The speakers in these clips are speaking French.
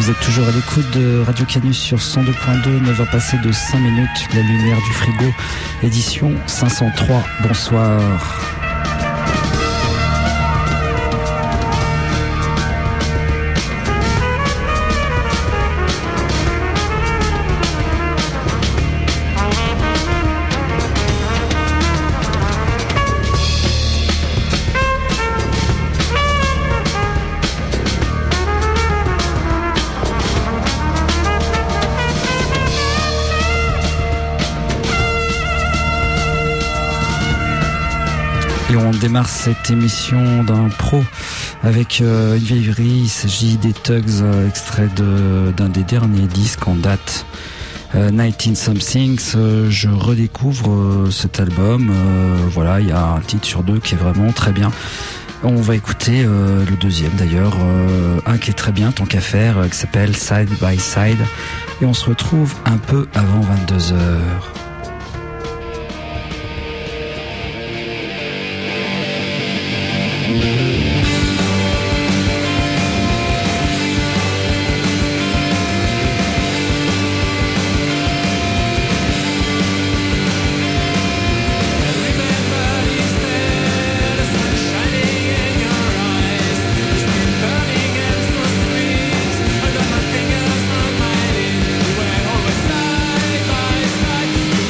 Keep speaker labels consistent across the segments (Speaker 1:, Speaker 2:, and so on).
Speaker 1: Vous êtes toujours à l'écoute de Radio Canus sur 102.2, 9h passées de 5 minutes, la lumière du frigo, édition 503. Bonsoir. Et on démarre cette émission d'un pro avec une vieillerie. Il s'agit des Tugs, extrait d'un des derniers disques en date, 19 Somethings. Je redécouvre cet album. Voilà, il y a un titre sur deux qui est vraiment très bien. On va écouter le deuxième d'ailleurs, un qui est très bien, tant qu'à faire, qui s'appelle Side by Side. Et on se retrouve un peu avant 22h.
Speaker 2: Side by side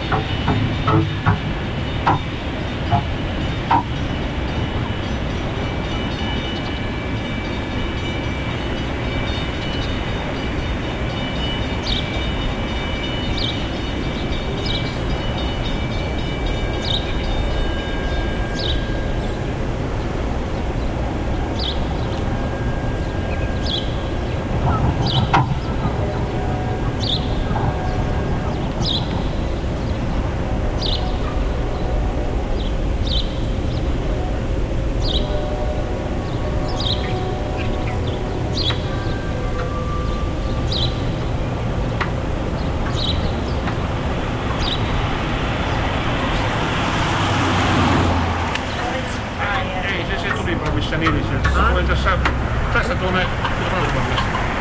Speaker 2: Tässä tuonne Rauvalle.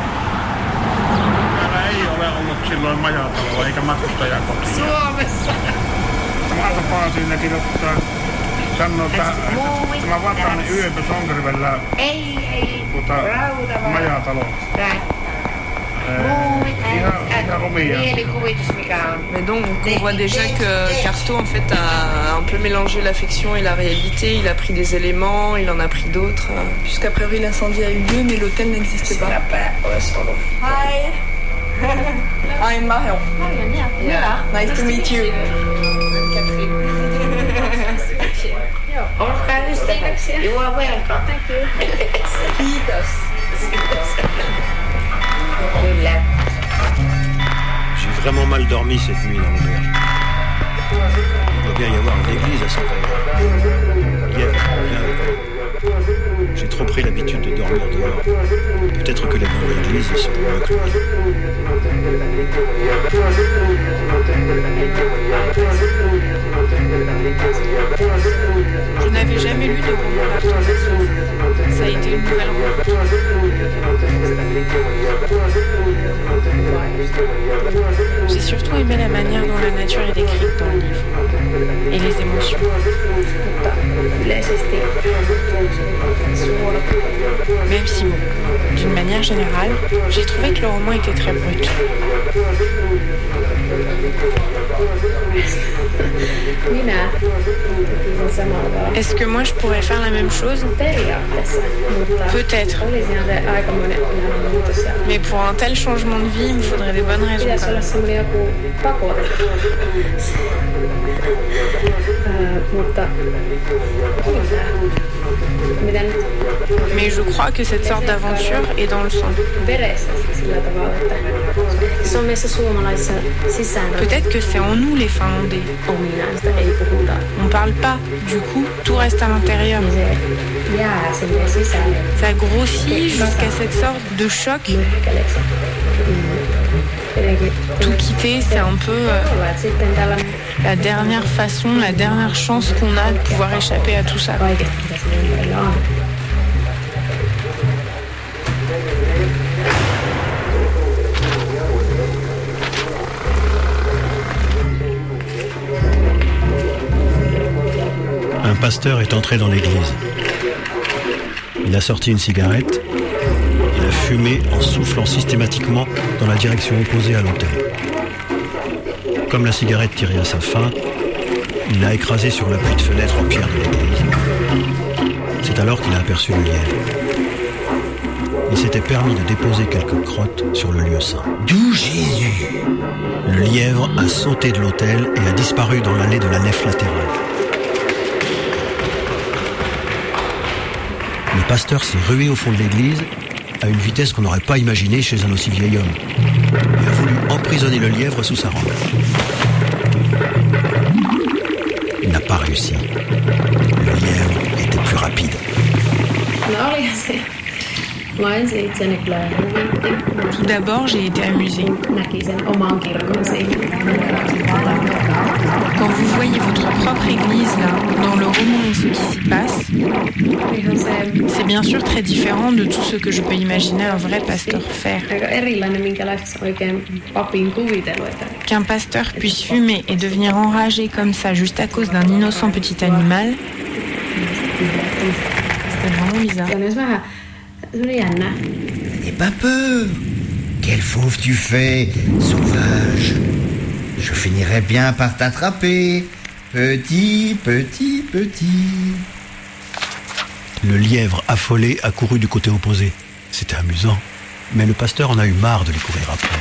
Speaker 2: Täällä ei ole ollut silloin majataloa eikä matkustajakotia.
Speaker 3: Suomessa!
Speaker 2: Samalla Paasiina kirjoittaa, sanoo, että tämä Vatainen yöpö Sonkervellä majatalo.
Speaker 3: Mais donc on voit déjà que Carto en fait a un peu mélangé la fiction et la réalité. Il a pris des éléments, il en a pris d'autres. Puisqu'a priori l'incendie a eu lieu, mais l'hôtel n'existe pas. Hi. I'm Marion. Yeah. Nice to meet you.
Speaker 4: Olkaa ystäväksi. You are welcome. Thank you.
Speaker 3: Kiitos.
Speaker 4: Kyllä.
Speaker 5: J'ai vraiment mal dormi cette nuit dans l'auberge. Il doit bien y avoir une église à Saint-Aignan. J'ai trop pris l'habitude de dormir dehors. Peut-être que les murs de l'église sont mieux que lui.
Speaker 3: Je n'avais jamais lu de roman d'Arthur. Ça a été une nouvelle rencontre. J'ai surtout aimé la manière dont la nature est décrite dans le livre. Et les émotions. Même si, bon, d'une manière générale, j'ai trouvé que le roman était très brut. Est-ce que moi je pourrais faire la même chose? Peut-être. Mais pour un tel changement de vie, il me faudrait des bonnes raisons. Mais je crois que cette sorte d'aventure est dans le sang. Peut-être que c'est en nous les Finlandais. On parle pas, du coup, tout reste à l'intérieur. Ça grossit jusqu'à cette sorte de choc. Tout quitter, c'est un peu la dernière façon, la dernière chance qu'on a de pouvoir échapper à tout ça.
Speaker 5: Un pasteur est entré dans l'église. Il a sorti une cigarette. Il a fumé en soufflant systématiquement dans la direction opposée à l'autel. Comme la cigarette tirait à sa fin, il l'a écrasée sur l'appui de fenêtre en pierre de l'église. C'est alors qu'il a aperçu le lièvre. Il s'était permis de déposer quelques crottes sur le lieu saint.
Speaker 6: D'où Jésus!
Speaker 5: Le lièvre a sauté de l'autel et a disparu dans l'allée de la nef latérale. Le pasteur s'est rué au fond de l'église à une vitesse qu'on n'aurait pas imaginée chez un aussi vieil homme. Il a voulu emprisonner le lièvre sous sa robe. Il n'a pas réussi. Le lièvre était plus rapide.
Speaker 3: Tout d'abord, j'ai été amusée. Quand vous voyez votre propre église là, dans le roman et ce qui s'y passe, c'est bien sûr très différent de tout ce que je peux imaginer un vrai pasteur faire. Qu'un pasteur puisse fumer et devenir enragé comme ça juste à cause d'un innocent petit animal, c'était vraiment bizarre.
Speaker 6: N'aie pas peur. Quel fauve tu fais, sauvage. Je finirai bien par t'attraper. Petit, petit, petit.
Speaker 5: Le lièvre affolé a couru du côté opposé. C'était amusant, mais le pasteur en a eu marre de les courir après.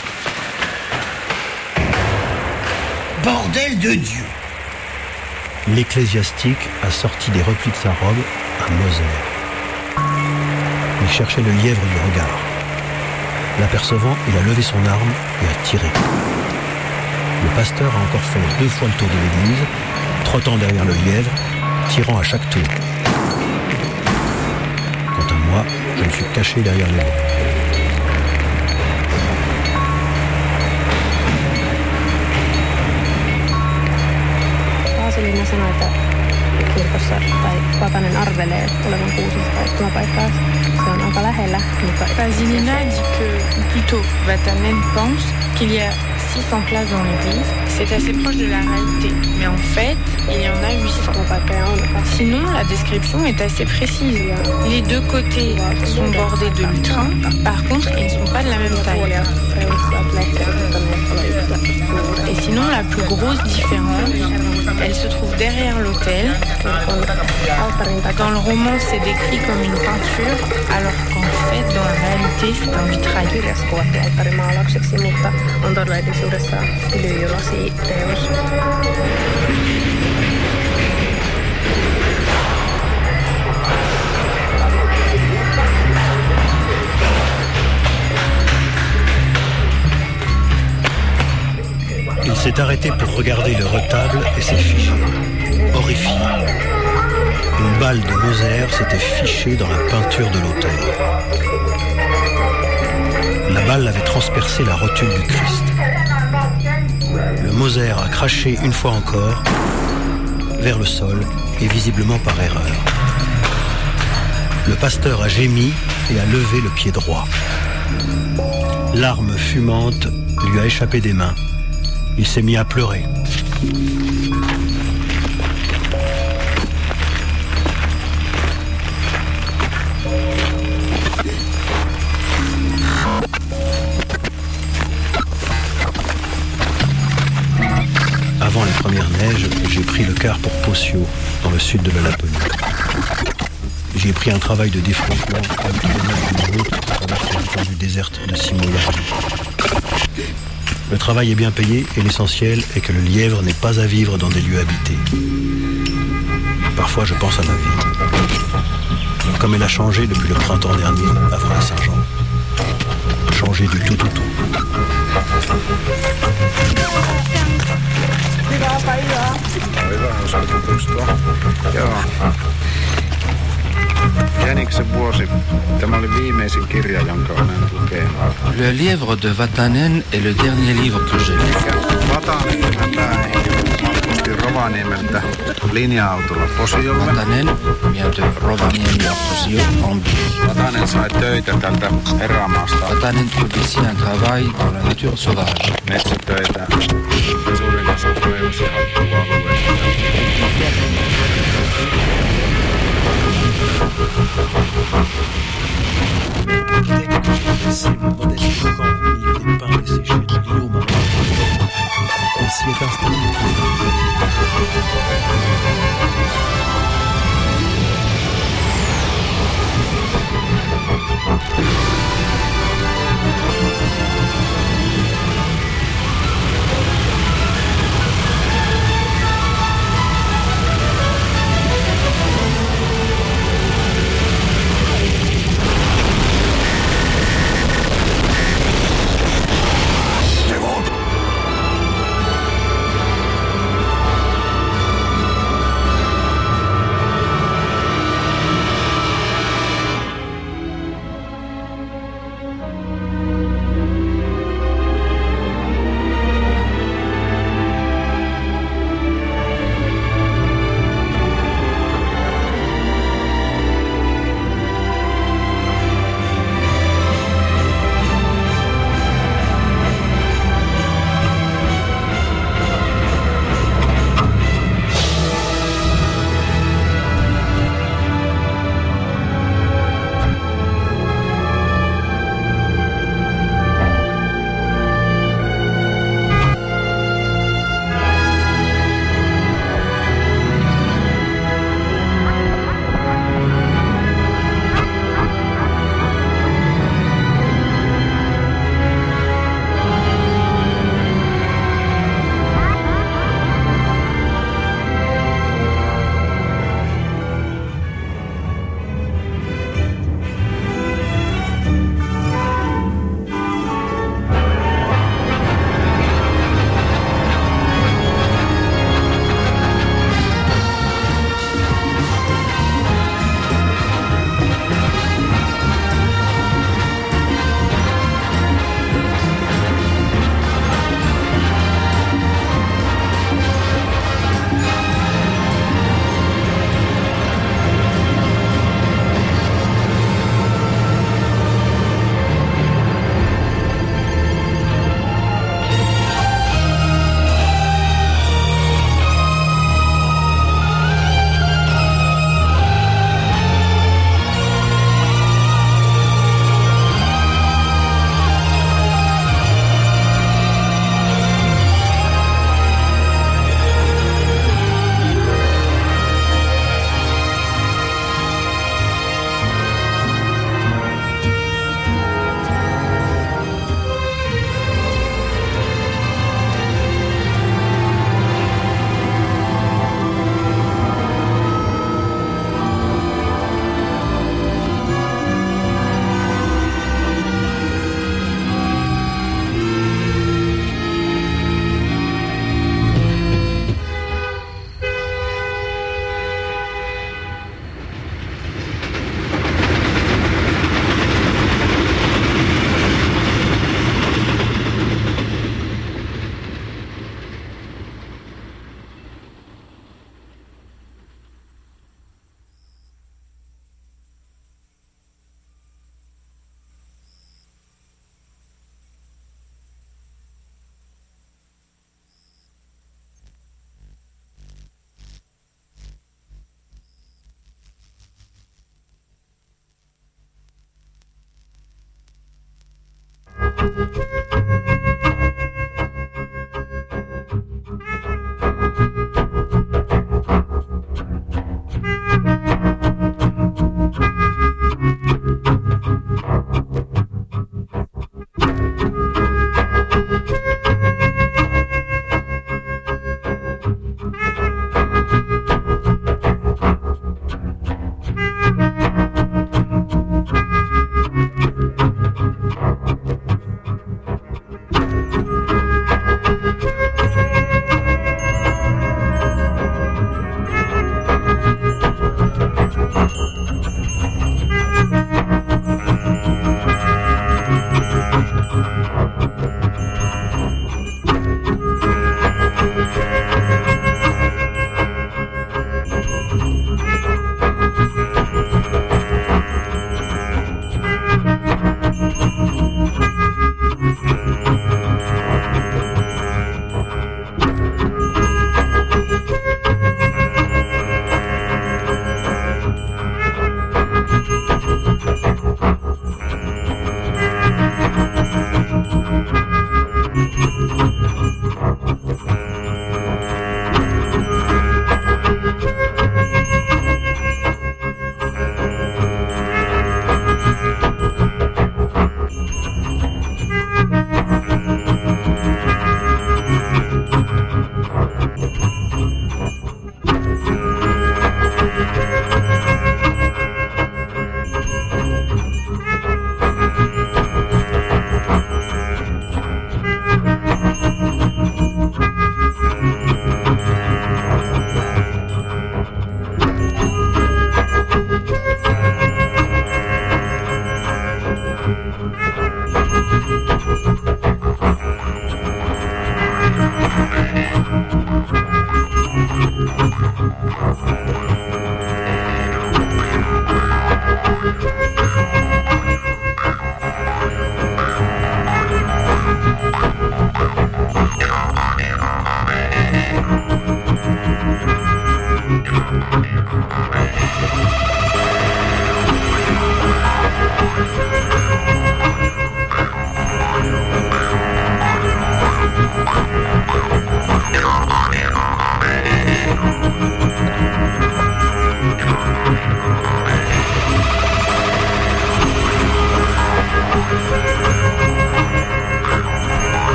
Speaker 6: Bordel de Dieu!
Speaker 5: L'ecclésiastique a sorti des replis de sa robe un Moser. Il cherchait le lièvre du regard. L'apercevant, il a levé son arme et a tiré. Le pasteur a encore fait 2 fois le tour de l'église, trottant derrière le lièvre, tirant à chaque tour. Quant à moi, je me suis caché derrière les bancs.
Speaker 7: Paasilina sanoi, että kirkossa tai Vatanen arvelee olevan 600 istumapaikkaa. Se on aika lähellä, mutta...
Speaker 3: Pasilina dit que, plutôt, Vatanen pense qu'il y a 600 places dans l'église. C'est assez proche de la réalité. Mais en fait, il y en a 800. Sinon, la description est assez précise. Les 2 côtés sont bordés de lutrins. Par contre, ils ne sont pas de la même taille. Et sinon, la plus grosse différence, elle se trouve derrière l'autel. Dans le roman, c'est décrit comme une peinture, alors qu'en fait, dans la réalité, c'est un vitrail.
Speaker 5: Il s'est arrêté pour regarder le retable et s'est figé, horrifié. Une balle de Moser s'était fichée dans la peinture de l'autel. La balle avait transpercé la rotule du Christ. Le Moser a craché une fois encore vers le sol et visiblement par erreur. Le pasteur a gémi et a levé le pied droit. L'arme fumante lui a échappé des mains. Il s'est mis à pleurer. Avant les premières neiges, j'ai pris le car pour Possio, dans le sud de la Laponie. J'y ai pris un travail de défrichement à une route à travers l'étendue déserte de Simoia. Le travail est bien payé et l'essentiel est que le lièvre n'est pas à vivre dans des lieux habités. Parfois, je pense à ma vie. Comme elle a changé depuis le printemps dernier, avant la Saint-Jean. Changé du tout au tout.
Speaker 8: Le lièvre de Vatanen est le dernier livre que j'ai lu. Vatanen vient de Rovaniemi à Posio en bus. Vatanen trouve ici un travail dans la nature sauvage.
Speaker 5: C'est mon modeste camp au milieu des pins desséchés de l'îlot marin. On s'y est installé.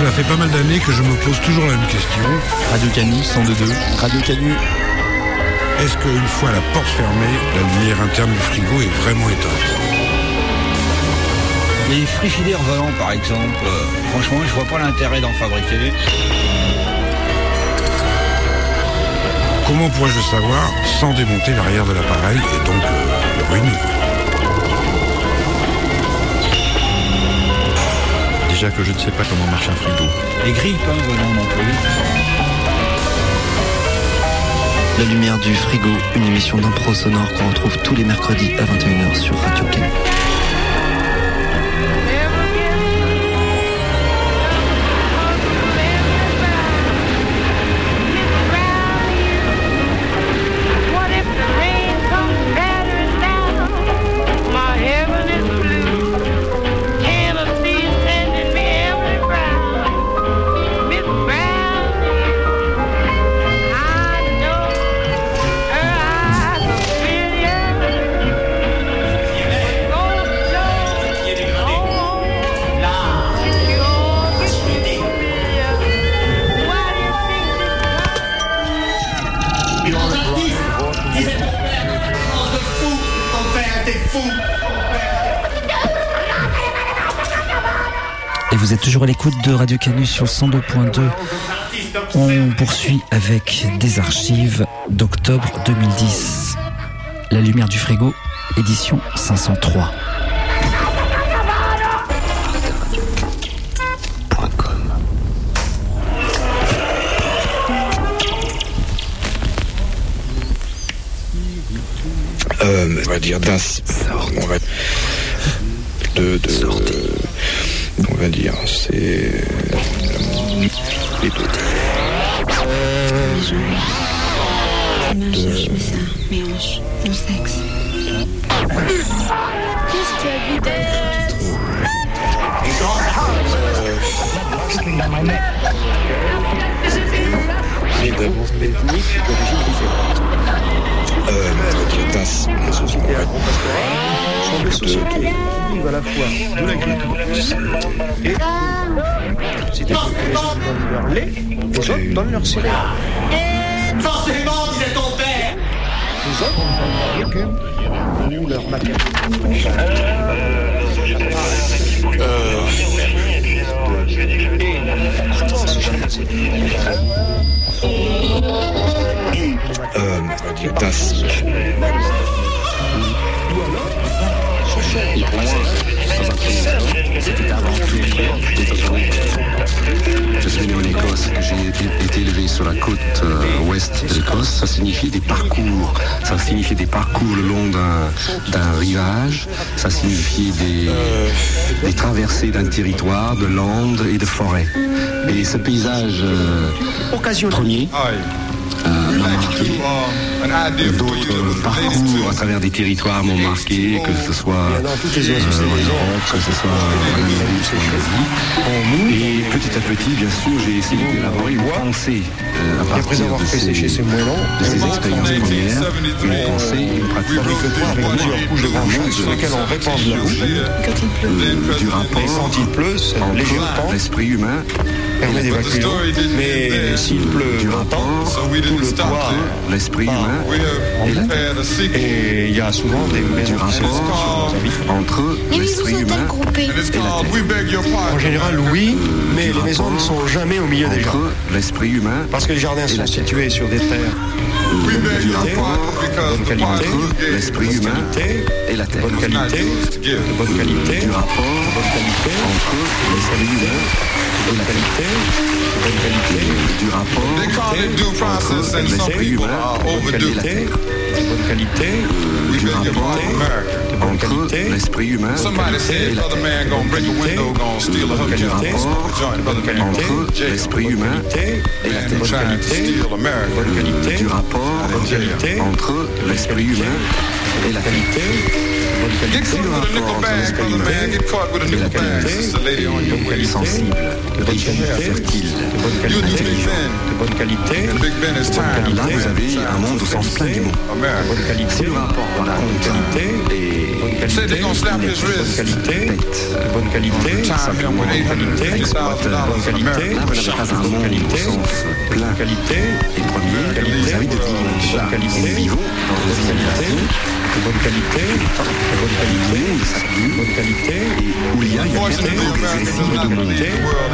Speaker 9: cela fait pas mal d'années que je me pose toujours la même question.
Speaker 10: Radio Canu 102.2. Radio Canu.
Speaker 9: Est-ce qu'une fois la porte fermée, la lumière interne du frigo est vraiment éteinte?
Speaker 11: Les frigidaires volants, par exemple, franchement, je vois pas l'intérêt d'en fabriquer.
Speaker 9: Comment pourrais-je le savoir sans démonter l'arrière de l'appareil et donc le ruiner?
Speaker 10: Déjà que je ne sais pas comment marche un frigo.
Speaker 11: Les grilles peint volant non plus.
Speaker 12: La lumière du frigo, une émission d'impro sonore qu'on retrouve tous les mercredis à 21h sur Radio Canu.
Speaker 1: Vous êtes toujours à l'écoute de Radio Canu sur le 102.2. On poursuit avec des archives d'octobre 2010. La lumière du frigo, édition 503.
Speaker 13: On va dire on va dire, c'est les deux.
Speaker 14: Je mets ça, mélange, mon sexe. Qu'est-ce qu'il y a vidé?
Speaker 13: Les deux.
Speaker 15: De société qui vivent à la fois de l'agriculture et c'est des populations qui donnent leur lait, les autres donnent leur céréales.
Speaker 16: Forcément, disait ton père.
Speaker 15: Les autres donnent leurs légumes ou leur matériel.
Speaker 13: Et pour moi, c'était avant tout des autorités.
Speaker 17: Je suis né en Écosse, j'ai été élevé sur la côte ouest de l'Écosse. Ça signifiait des parcours. Ça signifiait des parcours le long d'un rivage. Ça signifiait des traversées d'un territoire, de landes et de forêts. Et ce paysage premier m'a marqué. D'autres parcours à travers des territoires m'ont marqué, que ce soit en Europe, que ce soit en Amérique ou en Asie. Et petit à petit, bien sûr, j'ai essayé d'élaborer une pensée à partir de ces expériences premières, une pensée et une pratique
Speaker 15: sur lesquelles on répand de la boue.
Speaker 17: Du rapport entre l'esprit humain
Speaker 15: permet d'évacuer l'eau, mais s'il pleut longtemps, tout le toit
Speaker 17: l'esprit humain et la terre.
Speaker 15: Et il y a souvent des maisons
Speaker 17: entre l'esprit humain et la terre.
Speaker 15: En général, oui, mais les maisons ne sont jamais au milieu des jardins.
Speaker 17: L'esprit humain
Speaker 15: parce que les jardins sont situés sur des terres
Speaker 17: du rapport
Speaker 15: bonne qualité,
Speaker 17: entre l'esprit humain et la terre.
Speaker 15: Bonne qualité, de bonne qualité,
Speaker 17: du rapport
Speaker 15: de bonne qualité
Speaker 17: entre l'esprit humain et la qualité,
Speaker 15: de bonne qualité,
Speaker 17: du rapport entre l'esprit humain et la terre.
Speaker 15: De bonne qualité,
Speaker 17: du rapport entre l'esprit humain et la terre. Du rapport entre l'esprit humain et la terre.
Speaker 15: bonne qualité,
Speaker 17: du rapport entre l'esprit humain et la qualité, Get caught with a nickel bag, brother man. Get caught with a nickel bag. It's the lady on your way.
Speaker 12: Sensible, riche, fertile, intelligent,
Speaker 17: de bonne qualité. And Big Ben is time.
Speaker 12: Là, vous avez un monde au sens plein du mot. C'est le rapport entre
Speaker 17: Say they're gonna slap his wrist.
Speaker 12: de bonne qualité,
Speaker 17: Simplement $850,000 American.
Speaker 12: Là, vous n'avez pas un monde au sens plein et premier. Vous avez de bonne qualité. Nous vivons dans une civilisation
Speaker 15: de bonne qualité,
Speaker 12: où il y a une qualité de montée,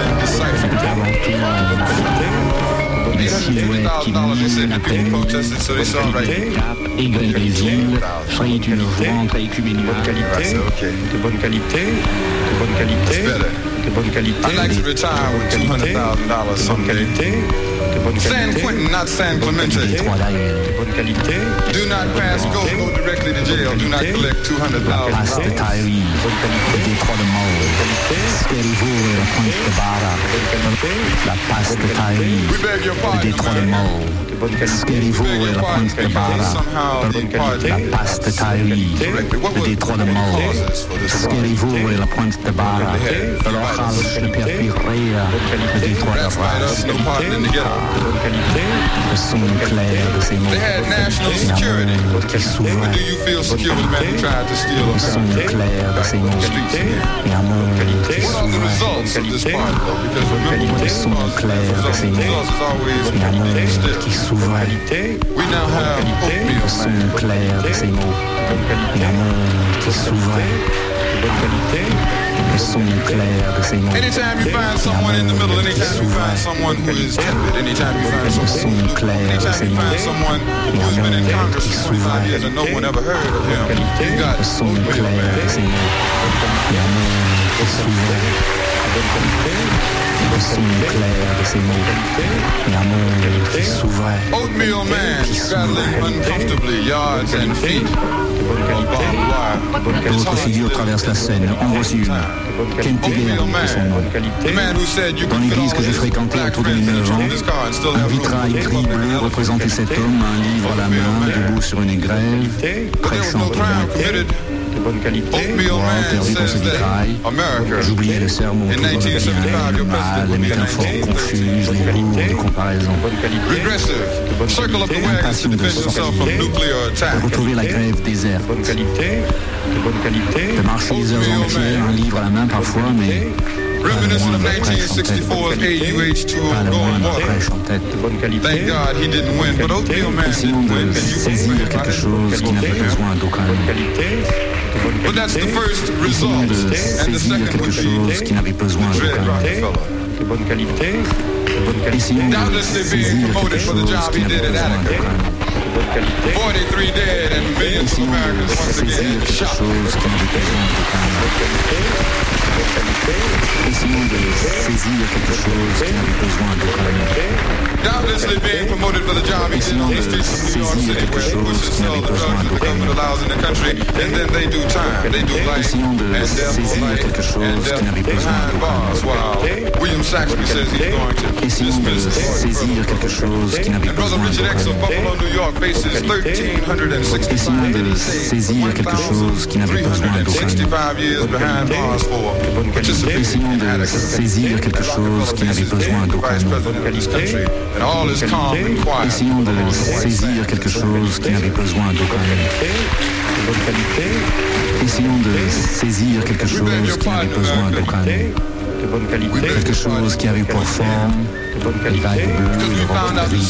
Speaker 12: des silhouettes qui minent la pénurie, aigris des îles, soyez une vente avec une
Speaker 15: de bonne qualité, de bonne qualité, de bonne qualité, de bonne qualité,
Speaker 17: I'd like to retire with $200,000 someday. San Quentin, not San Clemente.
Speaker 15: bonne qualité.
Speaker 17: Do not pass go directly to jail. Do not collect $200,000.
Speaker 12: Passe de Tyree, le détroit de Maul, Skerrivo et la pointe de Barra, la passe de Tyree, le détroit de Maul, Skerrivo et la pointe de Barra, la passe de Tyree, le détroit de Maul, Skerrivo et la pointe de Barra, Lojas de Perpirea, le détroit de Barra. Le son clair de ces mots, l'amour qui s'ouvrait. Le son clair de ces mots, l'amour qui s'ouvrait. Le son clair de ces mots, l'amour qui s'ouvrait. Le son clair de ces mots, l'amour qui s'ouvrait. Le son clair de ces mots.
Speaker 17: Anytime you find someone in the middle, anytime you find someone who is tempted, anytime you find someone who's been in Congress for 25 years and no one ever heard of him, you got Oatmeal Man. Oatmeal Man straddling uncomfortably yards and feet.
Speaker 12: D'autres figures traversent la scène. En voici une. Kentegger est son nom. Dans l'église que j'ai fréquentée autour de mes 9 ans, un vitrail gris bleu représentait cet homme, un livre à la main, debout sur une grève, prêchant pour l'humanité. Moi, perdu dans ce vitrail, j'oubliais le sermon tout le bien, le mal, les métaphores confuses, les lourdes comparaisons. Impatient de sortir, de retrouver la grève déserte, de marcher des heures entières, un livre à la main parfois, mais
Speaker 17: Reminiscent of 1964's AUH-2O Gold Water. Thank God he didn't win, but Oatmeal Man didn't win.
Speaker 12: Saisir quelque chose qui n'avait besoin d'aucun
Speaker 17: But that's the first result. And the second would be doubtlessly being promoted for the job he did at Attica. 43 dead and millions of Americans once again shot.
Speaker 12: Essayons de saisir quelque chose qui n'avait besoin d'aucun.
Speaker 17: Doubtlessly being promoted for the job he did on the streets of New York City, where he pushes sell the drugs that the government allows in the country, and then they do time. They do life and death for life and death behind bars, while William Saxby says he's going to dismiss the court. And Brother Richard X of Buffalo, New York faces 1,365 days, 65 years behind bars for participating in Attica.
Speaker 12: Saisir quelque chose qui n'avait besoin d'aucun. Essayons de saisir quelque chose qui n'avait besoin d'aucun. Essayons de saisir quelque chose qui n'avait besoin d'aucun. Quelque chose qui avait pour forme les vagues bleues, le roc gris.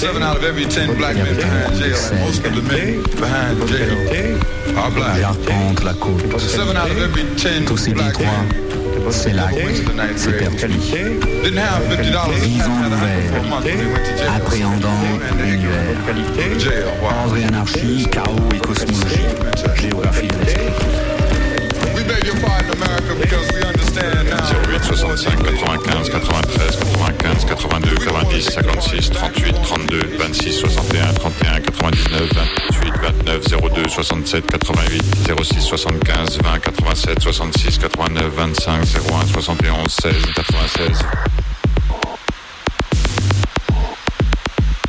Speaker 12: J'arpente la côte. Tous ces détroits, ces lacs, ces pertuis. Vivant l'hiver, appréhendant l'univers. Ordre et anarchie, chaos et cosmologie. Géographie de l'esprit.
Speaker 9: 08 65 95 93 95 82 90 56 38 32 26 61 31 99 28 29 02 67 88 06 75 20 87 66 89 25 01 71 16 96.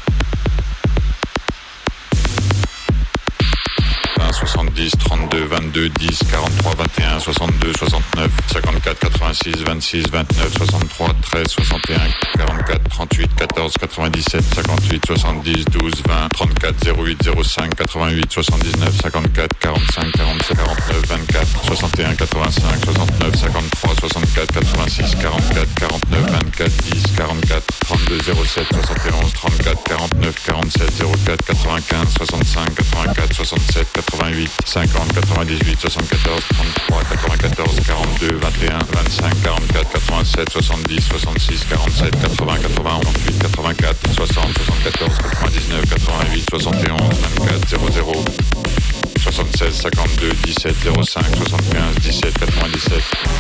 Speaker 9: 70 32 22 42 10 43 21 62 69 54 86 26 29 63 13 61 44 38 14 97 58 70 12 20 34 08 05 88 79 54 45 47 49 24 61 85 69 53 64 86 44 49 24 10 44 32 07 71 34 49 47 04 95 65 84 67 88 50 98 74 33 94 42 21 25 44 87 70 66 47 80 81 28 84 60 74 99 88 71 24 00 76 52 17 05 75 17 97.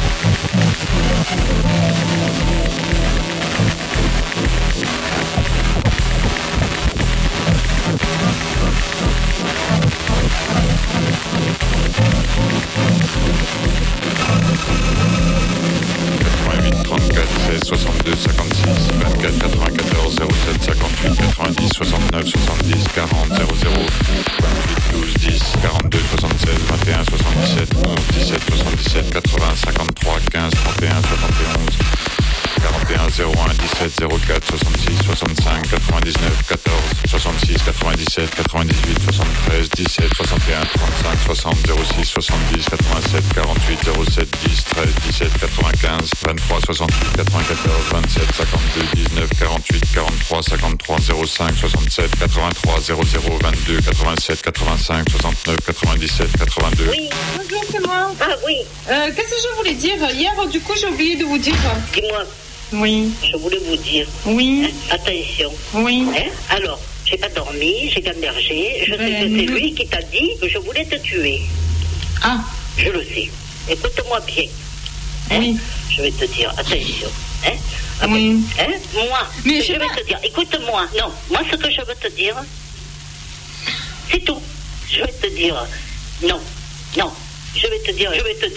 Speaker 18: Oui, bonjour, c'est moi. Ah oui. Qu'est-ce que je voulais dire? Hier, du coup, j'ai oublié de vous dire.
Speaker 19: Dis-moi.
Speaker 18: Oui.
Speaker 19: Je voulais vous dire.
Speaker 18: Oui.
Speaker 19: Attention.
Speaker 18: Oui.
Speaker 19: Alors, j'ai pas dormi, j'ai gambergé. Je sais que c'est lui qui t'a dit que je voulais te tuer.
Speaker 18: Ah.
Speaker 19: Je le sais. Écoute-moi bien.
Speaker 18: Oui.
Speaker 19: Je vais te dire, attention.
Speaker 18: Oui.
Speaker 19: Moi,
Speaker 18: mais
Speaker 19: je vais te dire, écoute-moi. Non, moi, ce que je veux te dire, c'est tout. Je vais te dire, non. Je vais te dire.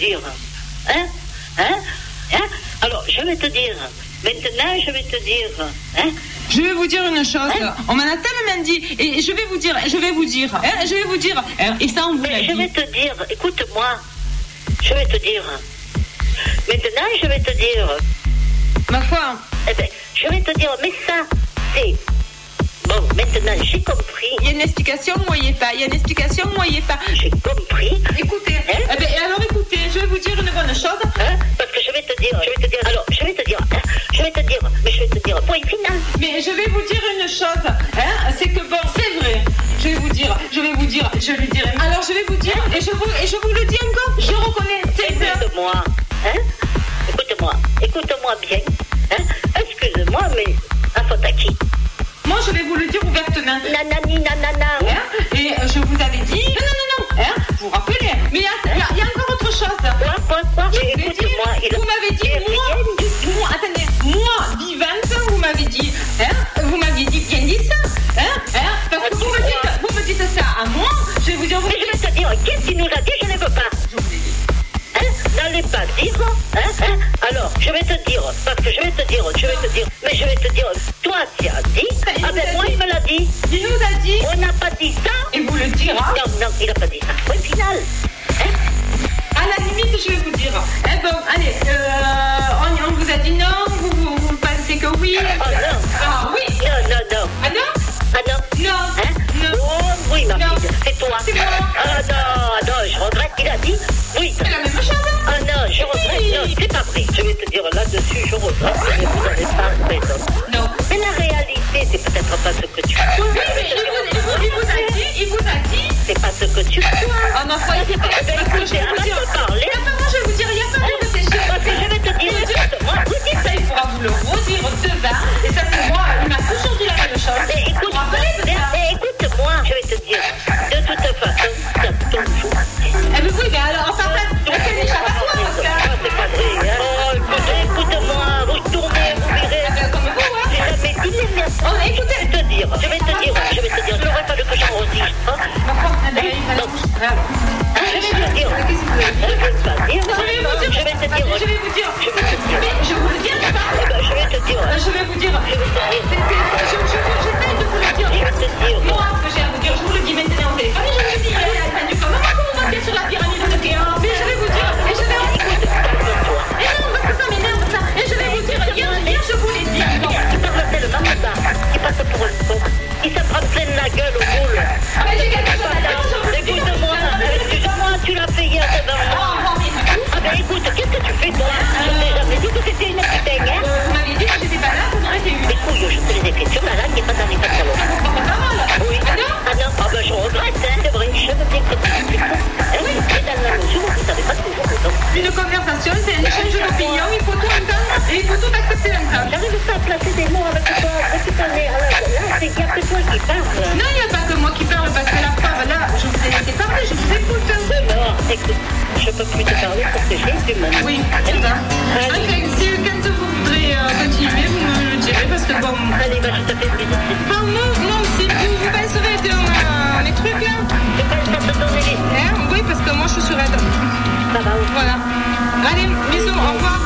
Speaker 19: Alors, je vais te dire. Maintenant, je vais te dire.
Speaker 18: Je vais vous dire une chose. On m'en a tellement dit. Et je vais vous dire. Et ça, on vous l'a dit.
Speaker 19: Je vais te dire. Écoute-moi. Je vais te dire. Maintenant, je vais te dire.
Speaker 18: Ma foi.
Speaker 19: Eh bien, je vais te dire. Mais ça, c'est... Bon, maintenant, j'ai compris.
Speaker 18: Il y a une explication, moi, il n'y est pas.
Speaker 19: J'ai compris.
Speaker 18: Écoutez. Alors, écoutez, je vais vous dire une bonne chose.
Speaker 19: Parce que je vais te dire. Alors, je vais te dire. Mais je vais te dire. Point final.
Speaker 18: Mais je vais vous dire une chose. C'est que bon, c'est vrai. Je vais vous dire. Je lui dirai. Alors, je vais vous dire. Et je vous le dis encore. Je reconnais. C'est vrai.
Speaker 19: Écoute-moi bien. Excuse-moi, mais à faute à qui?
Speaker 18: Moi, je vais vous le dire ouvertement.
Speaker 19: Nanani.
Speaker 18: Et je vous avais dit... Non. Vous vous rappelez? Mais il y a encore autre chose.
Speaker 19: Quoi?
Speaker 18: Vous m'avez dit, moi, vivante, vous m'avez dit, vous m'aviez dit bien dit ça, parce que vous me dites ça à moi, je vais vous dire...
Speaker 19: Mais je vais te dire, qu'est-ce qu'il nous a dit, je ne veux pas.
Speaker 18: Je vous l'ai dit.
Speaker 19: N'allez pas dire, alors, je vais te dire, parce que je vais te dire, mais je vais te dire, toi, tu as dit, moi, il me l'a dit.
Speaker 18: Il nous a dit.
Speaker 19: On n'a pas dit ça.
Speaker 18: Et vous le dira.
Speaker 19: Non, il n'a pas dit ça. Point final.
Speaker 18: À la limite, je vais vous dire. Bon, allez, on vous a dit non, vous pensez que oui.
Speaker 19: Oh non.
Speaker 18: Ah oui.
Speaker 19: Non.
Speaker 18: Ah non? Non.
Speaker 19: Oh oui, ma fille, c'est toi.
Speaker 18: C'est moi.
Speaker 19: Ah non, je regrette qu'il a dit oui.
Speaker 18: C'est la même chose.
Speaker 19: Ah non, je regrette. Non, c'est pas vrai. Je vais te dire là-dessus, je regrette que vous n'avez pas raison.
Speaker 18: Non.
Speaker 19: Mais la réalité, c'est peut-être pas ce que tu crois.
Speaker 18: Oui, mais il vous a dit.
Speaker 19: C'est pas ce que tu crois.
Speaker 18: Ah ma foi, c'est pas ce que je vais vous dire.
Speaker 19: Parler.
Speaker 18: Je vais vous dire, il y a pas de réfléchir.
Speaker 19: Je vais te dire, moi,
Speaker 18: ça, il faudra vous le redire devant. Et ça, c'est moi, il m'a toujours dit la même chose.
Speaker 19: Écoute-moi, je vais te dire. De toute façon, ça tombe fou.
Speaker 18: Oui, mais alors, enfin, on fait l'échappatoire.
Speaker 19: C'est pas vrai, écoute-moi, vous tournez, vous virez.
Speaker 18: Comme vous,
Speaker 19: j'ai jamais dit les merdes.
Speaker 18: Écoutez,
Speaker 19: je vais te dire, je n'aurais pas de que j'enregistre.
Speaker 18: Moi, ce que j'ai à vous dire, je vous le dis maintenant au téléphone. Je vous le dis, il a attendu comme maman, comment on va faire sur la pyramide de Khéops.
Speaker 19: placer des mots avec toi. Tu connais. Alors là, il n'y a que toi qui parle.
Speaker 18: Non, il n'y a pas que moi qui parle, parce que la preuve, là, je vous ai laissé parler, je vous écoute.
Speaker 19: Non, écoute, je peux plus te parler parce que j'ai du mal.
Speaker 18: Oui, c'est ça. Ok, si quand vous voudrez continuer, vous me le direz, parce que bon...
Speaker 19: Allez, bah, je te fais plaisir.
Speaker 18: Bon, non, si vous passerez dans les trucs, là.
Speaker 19: Je passe pas te donner les...
Speaker 18: Oui, parce que moi, je suis sur Red.
Speaker 19: Ça va,
Speaker 18: voilà. Allez, bisous, au revoir.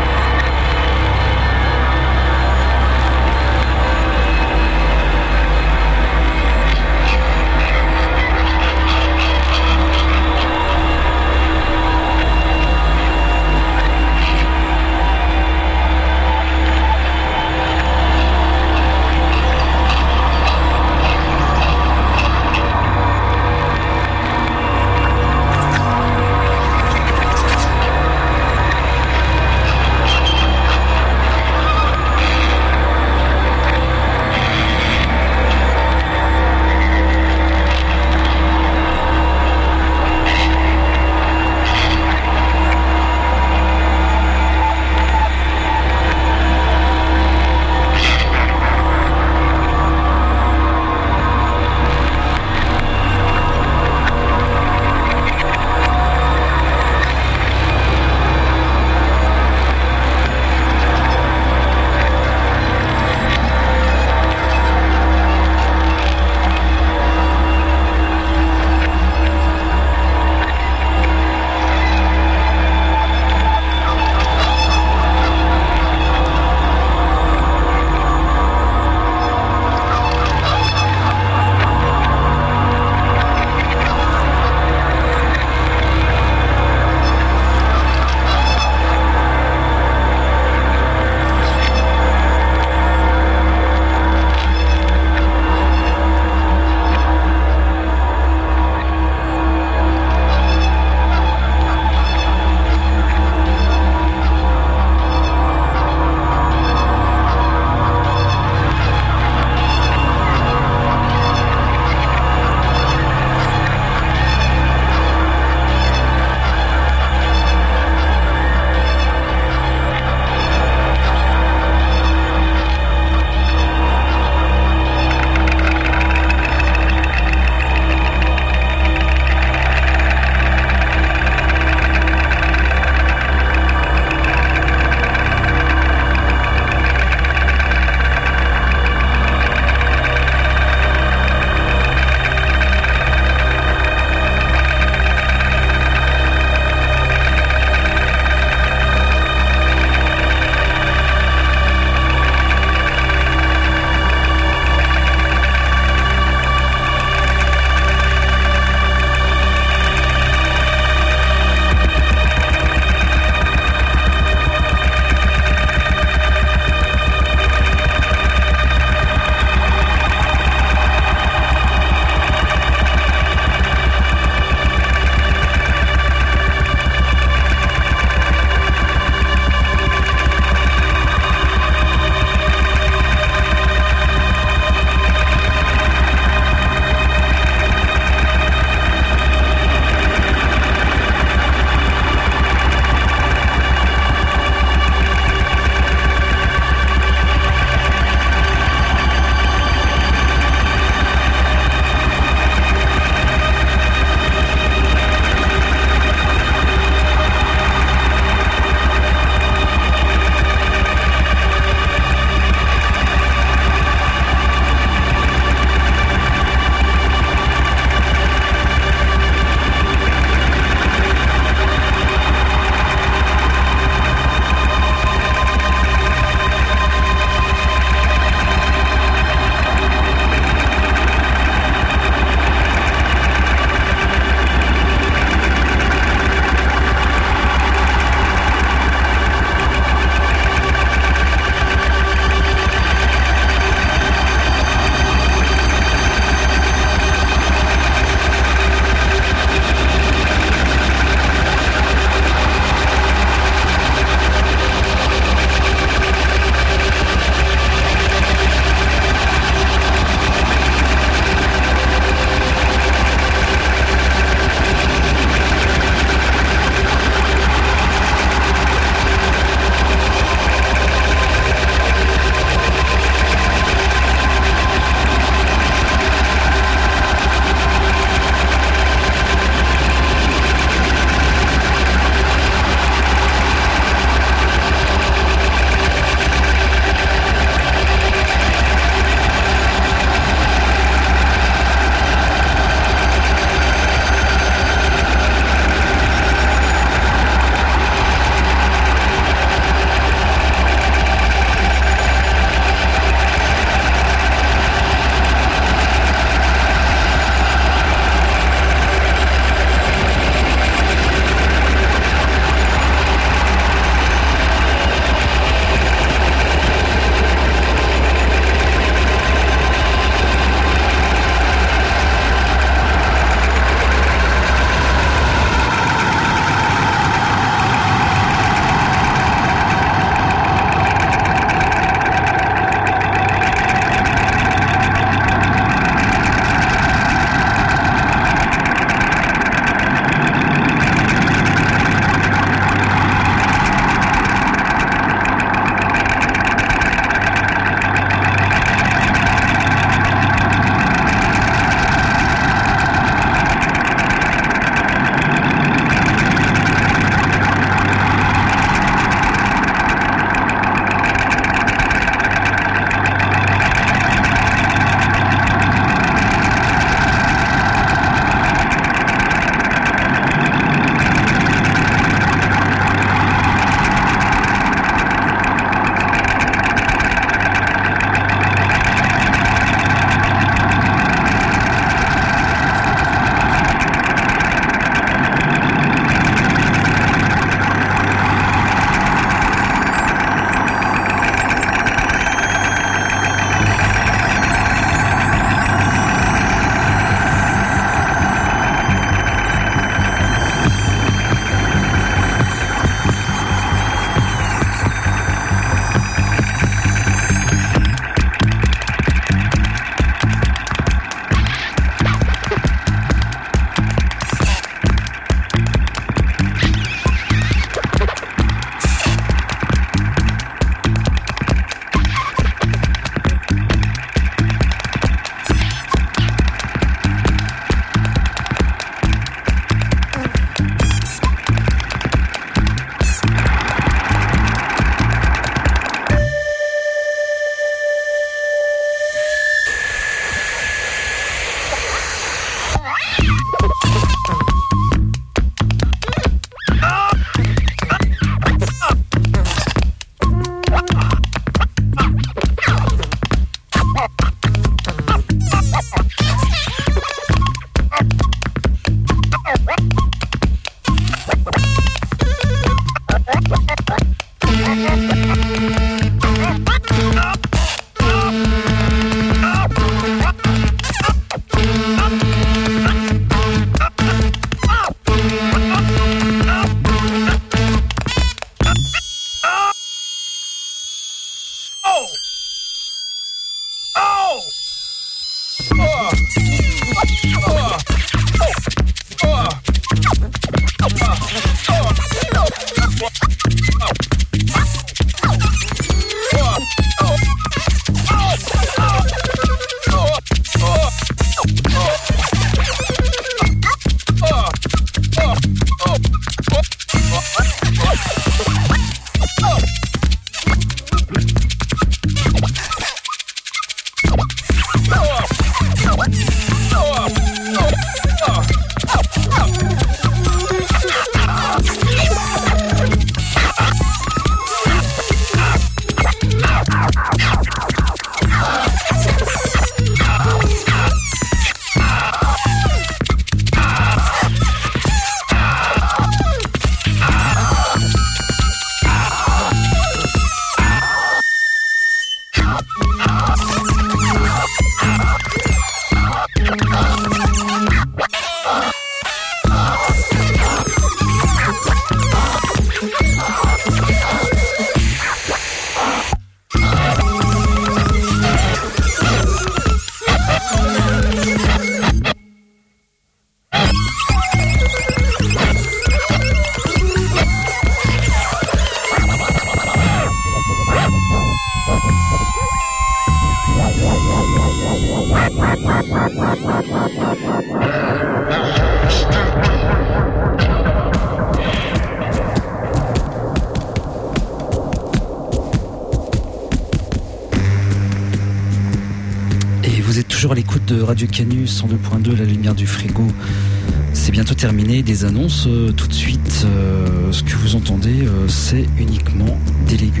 Speaker 1: Radio Canu 102.2, la lumière du frigo. C'est bientôt terminé. Des annonces tout de suite. Ce que vous entendez, c'est uniquement des légumes.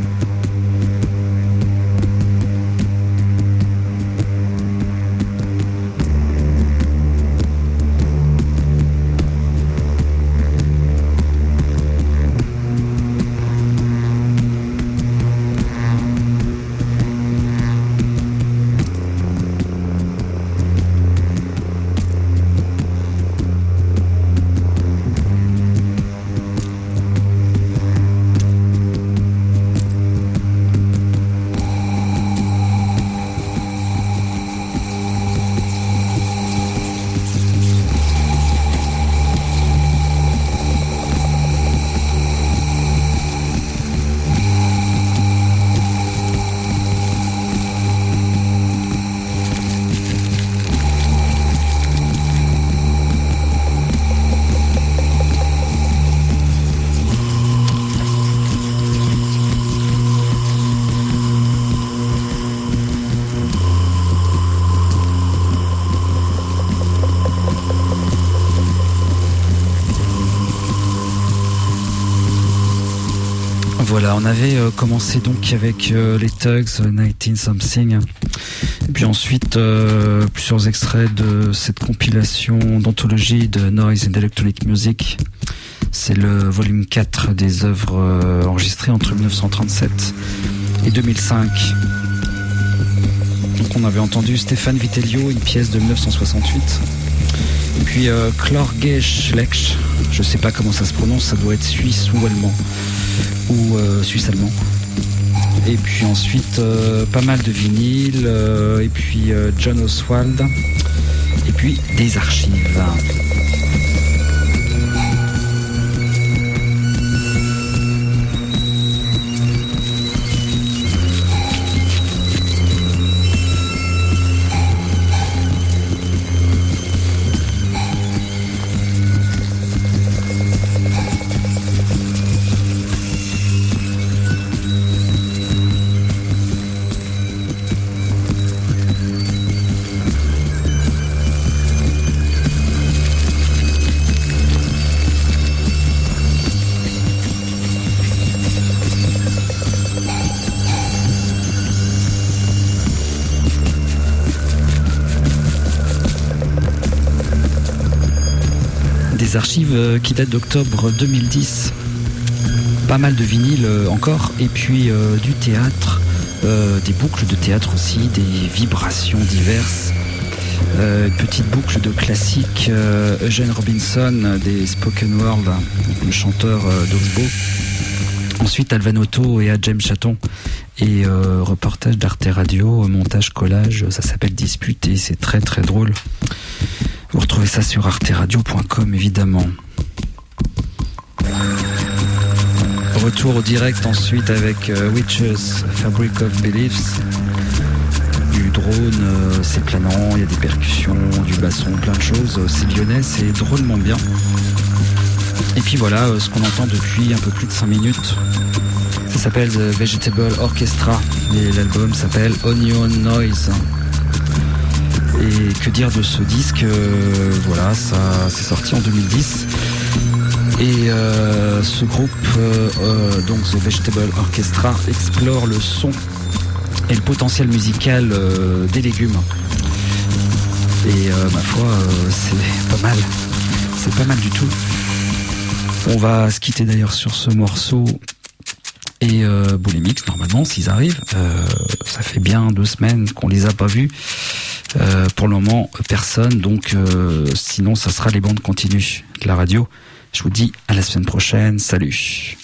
Speaker 1: Voilà, on avait commencé donc avec les Tugs, 19 Something, et puis ensuite plusieurs extraits de cette compilation d'anthologie de Noise and Electronic Music. C'est le volume 4 des œuvres enregistrées entre 1937 et 2005. Donc on avait entendu Stéphane Vitellio, une pièce de 1968. Et puis Chlorgeschlecht, je sais pas comment ça se prononce, ça doit être suisse ou allemand. Ou suisse-allemand. Et puis ensuite pas mal de vinyles, et puis John Oswald, et puis des archives. Archives qui datent d'octobre 2010. Pas mal de vinyles encore, et puis du théâtre, des boucles de théâtre aussi, des vibrations diverses, une petite boucle de classiques, Eugene Robinson des Spoken World, le chanteur d'Oxbow. Ensuite Alvanotto et James Chaton, et reportage d'Arte Radio, montage collage, ça s'appelle Dispute et c'est très très drôle. Vous retrouvez ça sur arteradio.com évidemment. Retour au direct ensuite avec Witches, Fabric of Beliefs. Du drone, c'est planant, il y a des percussions, du basson, plein de choses. C'est lyonnais, c'est drôlement bien. Et puis voilà ce qu'on entend depuis un peu plus de 5 minutes. Ça s'appelle The Vegetable Orchestra et l'album s'appelle Onion Noise. Et que dire de ce disque, voilà, ça c'est sorti en 2010. Et ce groupe, donc The Vegetable Orchestra, explore le son et le potentiel musical des légumes. Et ma foi, c'est pas mal. C'est pas mal du tout. On va se quitter d'ailleurs sur ce morceau. Et Boulimics, normalement, s'ils arrivent, ça fait bien 2 semaines qu'on les a pas vus. Pour le moment, personne, donc sinon ça sera les bandes continues de la radio. Je vous dis à la semaine prochaine, salut.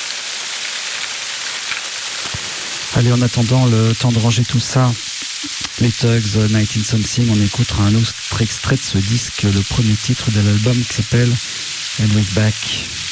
Speaker 1: Allez, en attendant le temps de ranger tout ça, Les Tugs, 19 Something, on écoutera un autre extrait de ce disque, le premier titre de l'album qui s'appelle Always Back.